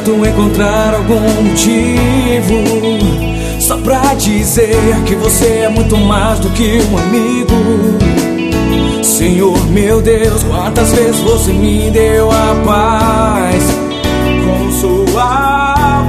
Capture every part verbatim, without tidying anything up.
Tento encontrar algum motivo só pra dizer que você é muito mais do que um amigo. Senhor, meu Deus, quantas vezes você me deu a paz com sua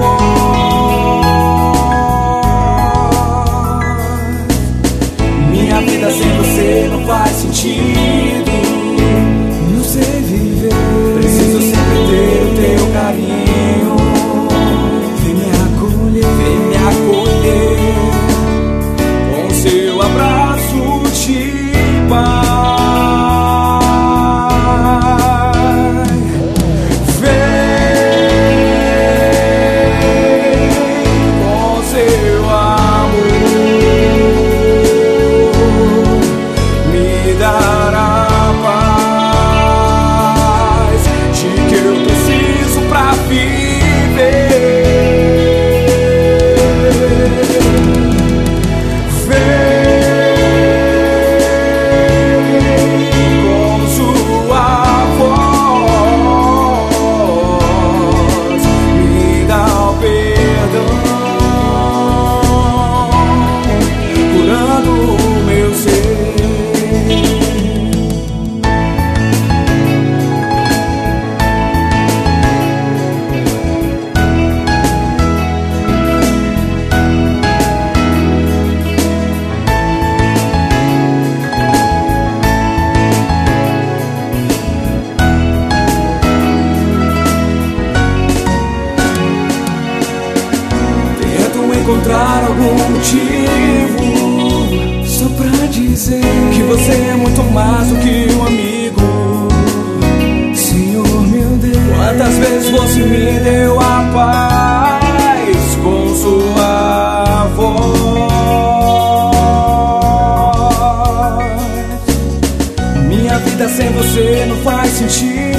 voz. Minha vida sem você não faz sentido, não sei viver. Preciso sempre ter o teu carinho. Vem me acolher, vem me acolher com seu abraço de paz. Encontrar algum motivo só pra dizer que você é muito mais do que um amigo. Senhor, meu Deus, quantas vezes você me deu a paz com sua voz. Minha vida sem você não faz sentido,